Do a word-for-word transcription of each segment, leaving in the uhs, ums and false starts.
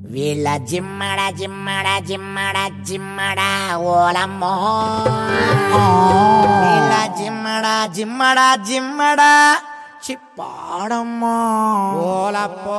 వీళ్ళ జిమ్మడ జిమ్మడ జిమ్మడ జిమ్మడ ఓలమ్మో వీళ్ళ జిమ్మడ జిమ్మడ జిమ్మడ చిప్పాడమ్మో ఓలప్పో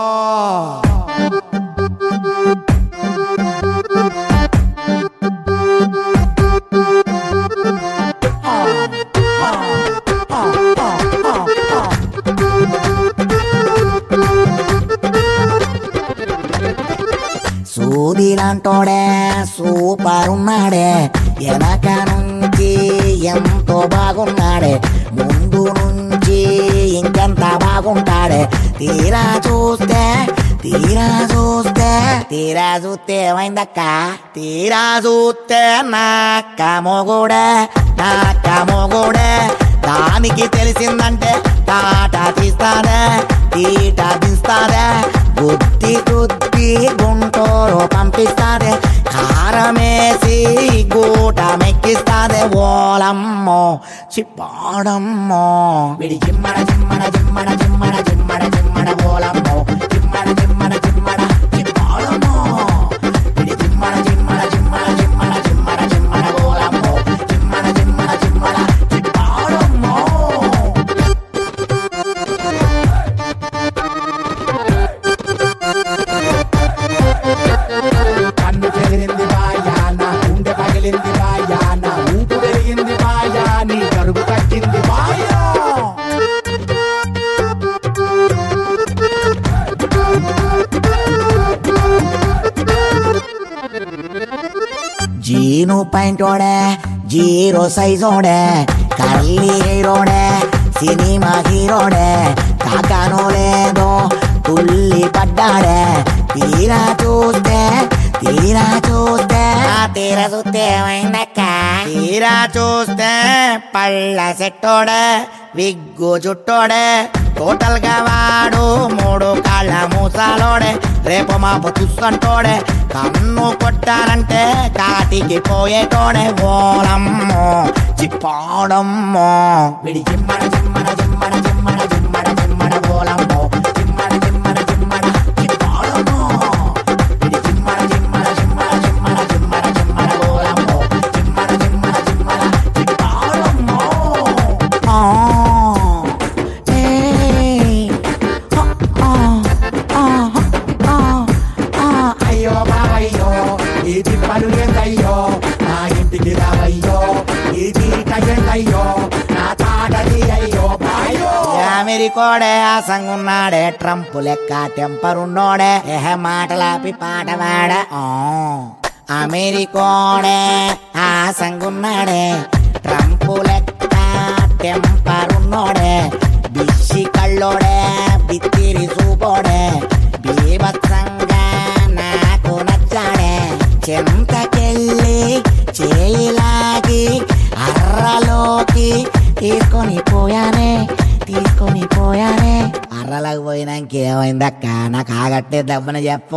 సూదిలాంటోడే సూపర్ ఉన్నాడే, వెనక నుంచి ఎంతో బాగున్నాడే, ముందు నుంచి ఇంకెంత బాగుంటాడే. తీరా చూస్తే తీరా చూస్తే తీరా చూస్తే ఏమైందక్క, తీరా చూస్తే నాక్క మొగుడే నాక్క మొగుడే. దానికి తెలిసిందంటే టాటా తీస్తానే తీట తీస్తానే, గుద్ది గుద్ది గుంటూరు పంపిస్తాదే, కారమేసి గూట మెక్కిస్తాదే ఓలమ్మో చిప్పాడమ్మో. విడి జిమ్మడ జిమ్మడ జిమ్మడ జిమ్మడ జిమ్మడ జిమ్మడ ఓలమ్మో జిమ్మడ జిమ్మడ జిమ్మడ చిప్పాడమ్మో. విడి జిమ్మడ జిమ్మడ జిమ్మడ జిమ్మడ జిమ్మడ జిమ్మడ ఓలమ్మో జిమ్మడ జిమ్మడ జిమ్మడ చిప్పాడమ్మో. కన్ను చెదిరింది బాయా, నా గుండె పగిలింది బాయా, నా ఊపు పెరిగింది బాయా, నీ కరుగు కట్టింది బాయా. జీను పాయింటోడే జీరో సైజోడే, కర్లీ హీరోడే సినిమా హీరోడే, కాకానో లేదో తుల్లి పడ్డాడే. తీరా చూస్తే తీరా చూస్తే తీరా చూస్తే ఏమైందక్క, తీరా చూస్తే పళ్ళ సెట్టోడే విగ్గు చుట్టోడే, టోటల్ గా వాడు మూడు కాళ్ళ మూసాలోడే, రేపు మాపు చూసుకుంటోడే, కన్ను కొట్టారంటే కాటికి పోయేటోడే ఓలమ్మో చిప్పాడమ్మో. విడి జిమ్మడ జిమ్మడ జిమ్మడ జిమ్మడ జిమ్మడ జిమ్మడ ఓలమ్మో జిమ్మడ జిమ్మడ జిమ్మడ చిప్పాడమ్మో. విడి జిమ్మడ జిమ్మడ జిమ్మడ జిమ్మడ జిమ్మడ జిమ్మడ ఓలమ్మో జిమ్మడ జిమ్మడ జిమ్మడ చిప్పాడమ్మో. అయ్యో బావయ్యో ఈ తిప్పలు ఏందయ్యో, నా ఇంటికి రావయ్యో ఈ తీట ఏందయ్యో, నా తాటది అయ్యో బాయో. అమెరికోడే ఆసంగున్నాడే, ట్రంప్ లెక్క టెంపరున్నోడే, ఎహ మాటలాపి పాట వాడ. అమెరికోడే ఆసంగున్నాడే, ట్రంప్ లెక్క టెంపరున్నోడే, బిచ్చి కళ్ళోడే బిత్తిరి చూపోడే, బీభత్సంగా నాకు నచ్చాడే. చెంతకెళ్ళి చేయిలాగి అర్రలోకి తీసుకొని పోయానే తీసుకొని పోయానే. అర్రలోకి పోయినాక ఏమైందక్క, నాకు ఆగట్టే దెబ్బని చెప్పు.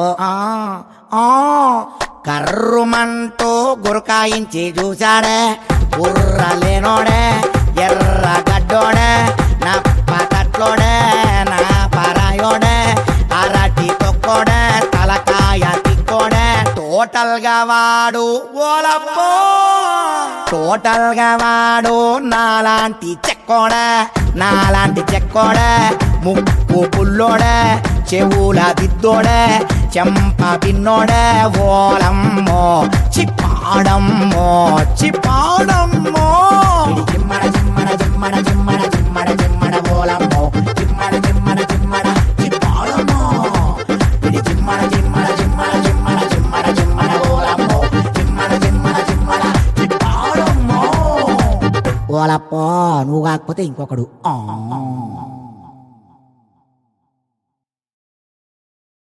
కర్రుమంటూ గురకాయించి చూశాడే, బుర్రలేనోడే ఎర్ర గడ్డోడే, నప్ప తట్లోడే నా పరాయోడే, అరటి తొక్కోడే తలకాయ తిక్కోడే, టోటల్ గా వాడు ఓలప్పో టోటల్ గా వాడు నాలాంటి చెక్కోడే నాలాంటి చెక్కోడే, ముక్కు పుల్లోడే చెవుల దిద్దోడే, చెంప పిన్నోడే ఓలమ్మో చిప్పాడమ్మో చిప్పాడమ్మో. జిమ్మడ జిమ్మడ జిమ్మడ జిమ్మడ జిమ్మడ జిమ్మడ ఓలమ్మో జిమ్మడ జిమ్మడ జిమ్మడ చిప్పాడమ్మో. విడి జిమ్మడ జిమ్మడ జిమ్మడ జిమ్మడ జిమ్మడ జిమ్మడ ఓలమ్మో జిమ్మడ జిమ్మడ జిమ్మడ చిప్పాడమ్మో. ఓలప్పో నువ్వు కాకపోతే ఇంకొకడు.